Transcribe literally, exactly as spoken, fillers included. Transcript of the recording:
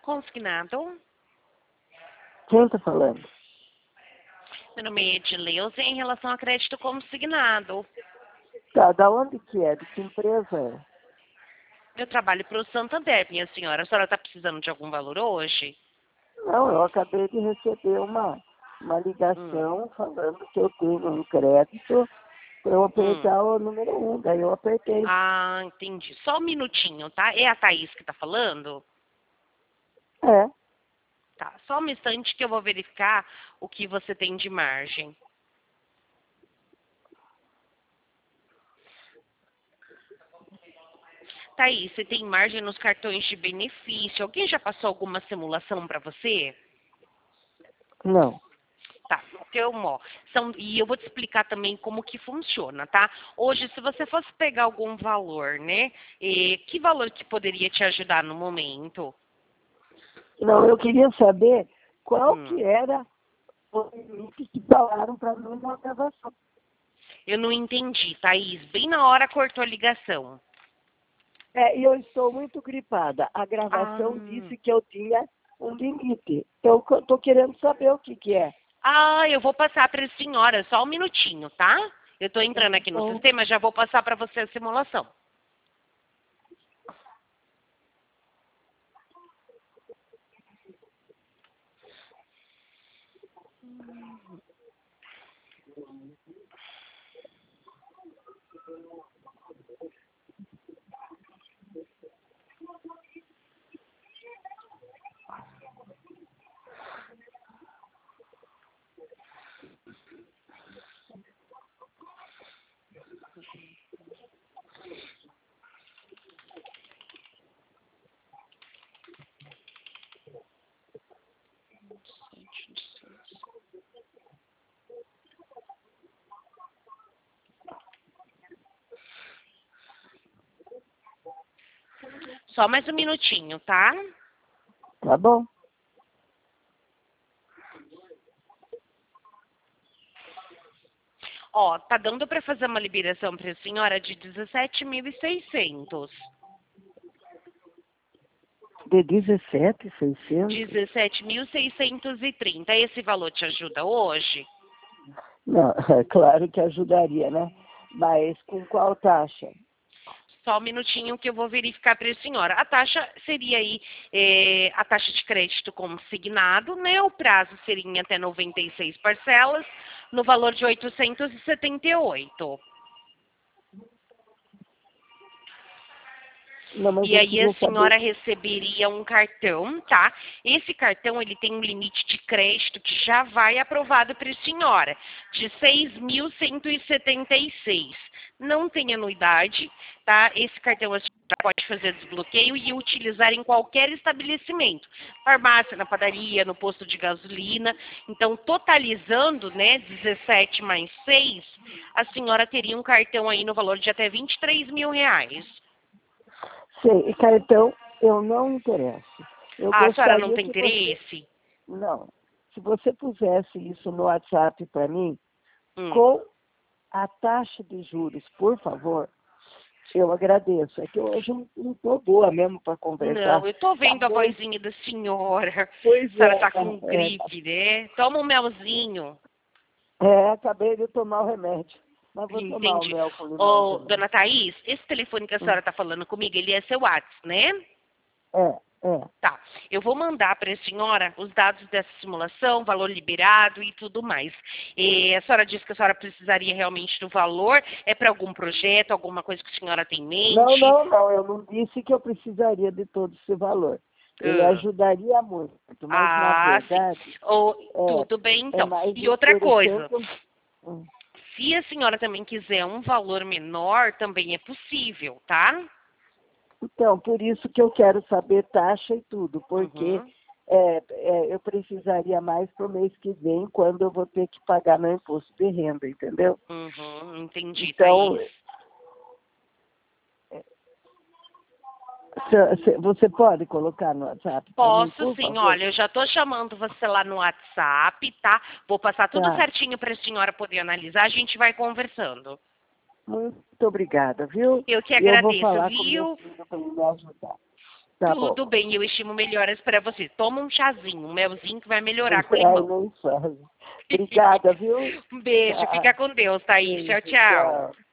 consignado. Quem está falando? Meu nome é Edileuza em relação a crédito consignado. Tá, da onde que é? De que empresa é? Eu trabalho para o Santander, minha senhora. A senhora está precisando de algum valor hoje? Não, eu acabei de receber uma, uma Hum. ligação falando que eu tenho um crédito para eu Hum. apertar o número um. Daí eu apertei. Ah, entendi. Só um minutinho, tá? É a Thaís que está falando? É. Tá, só um instante que eu vou verificar o que você tem de margem. Thaís, você tem margem nos cartões de benefício? Alguém já passou alguma simulação para você? Não. Tá, então, ó, são, e eu vou te explicar também como que funciona, tá? Hoje, se você fosse pegar algum valor, né? eh, que valor que poderia te ajudar no momento? Não, eu queria saber qual Hum, que era o limite que falaram para mim na gravação. eu não entendi, Thaís. Bem na hora cortou a ligação. É, e eu estou muito gripada. A Ah, gravação disse que eu tinha um limite. Então, eu estou querendo saber o que, que é. ah eu vou passar para a senhora, só um minutinho, tá? Eu estou entrando aqui no Então, sistema, já vou passar para você a simulação. Só mais um minutinho, tá? tá bom. Ó, tá dando para fazer uma liberação para a senhora de dezessete mil e seiscentos. De dezessete mil e seiscentos? dezessete mil seiscentos e trinta. Esse valor te ajuda hoje? Não, é claro que ajudaria, né? Mas com qual taxa? Só um minutinho que eu vou verificar para a senhora. A taxa seria aí eh, a taxa de crédito consignado, né? O prazo seria em até noventa e seis parcelas, no valor de oitocentos e setenta e oito. Não, mas E eu aí a queria saber. senhora receberia um cartão, tá? Esse cartão ele tem um limite de crédito que já vai aprovado para a senhora, de seis mil cento e setenta e seis. Não tem anuidade, tá? Esse cartão a senhora pode fazer desbloqueio e utilizar em qualquer estabelecimento, farmácia, na padaria, no posto de gasolina. Então, totalizando, né, dezessete mais seis, a senhora teria um cartão aí no valor de até vinte e três mil reais. Sei, e cartão eu não interesso. Eu Ah, a senhora não gostaria tem que você. interesse? Não. Se você pusesse isso no WhatsApp para mim, Hum. com a taxa de juros, por favor, eu agradeço. É que hoje eu não estou boa mesmo para Não, conversar. eu tô Tá vendo a bem? vozinha da senhora. Pois A senhora é, tá com é, gripe, né? Toma um melzinho. é, acabei de tomar o remédio. Mas vou tomar o Entendi. mel com limão Ô, também. dona Thaís, esse telefone que a Hum, senhora tá falando comigo, ele é seu WhatsApp, né? É, é. Tá. Eu vou mandar para a senhora os dados dessa simulação, valor liberado e tudo mais. E a senhora disse que a senhora precisaria realmente do valor. É para algum projeto, alguma coisa que a senhora tem em Não, mente? não, não. Eu não disse que eu precisaria de todo esse valor. Ele Ah. ajudaria muito, mas na Ah, sim. verdade Oh, tudo bem, é, é então. mais E outra coisa, interessante. Hum. se a senhora também quiser um valor menor, também é possível, tá? Então, por isso que eu quero saber taxa e tudo, porque Uhum, é, é, eu precisaria mais para o mês que vem, quando eu vou ter que pagar meu imposto de renda, entendeu? uhum, entendi, Então, Thaís. se- se- você pode colocar no WhatsApp para mim, Posso por sim, favor? olha, eu já tô chamando você lá no WhatsApp, tá? Vou passar tudo Tá. certinho para a senhora poder analisar, a gente vai conversando. Muito obrigada, viu? Eu que E eu vou agradeço, falar com meu viu? filho para ele me ajudar. Tá Tudo bom. bem, eu estimo melhoras para você. Toma um chazinho, um melzinho que vai melhorar com Ai, limão. nem sabe. Obrigada, viu? Um beijo, Tá. fica com Deus, Thaís. Tchau, Beijo, tchau. tchau.